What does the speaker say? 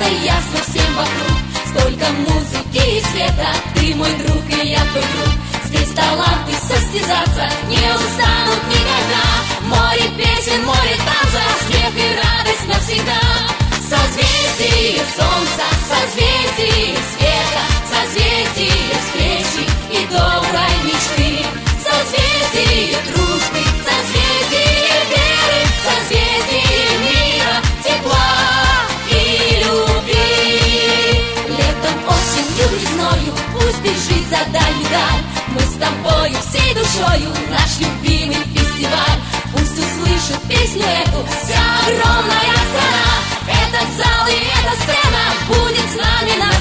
стало ясно всем вокруг. Столько музыки и света, ты мой друг и я твой друг. Здесь таланты состязаться не устанут никогда. Море песен, море танца, смех и радость навсегда. Созвездие солнца, созвездие света, созвездие встречи и доброй мечты. Созвездие дружбы, созвездие веры, созвездие мира, тепла и любви. Летом, осенью, весною пусть бежит за дальнюю даль. Мы с тобою всей душою наш любимый фестиваль. Пусть услышит песню эту вся огромная страна. Этот зал и эта сцена будет с нами навсегда.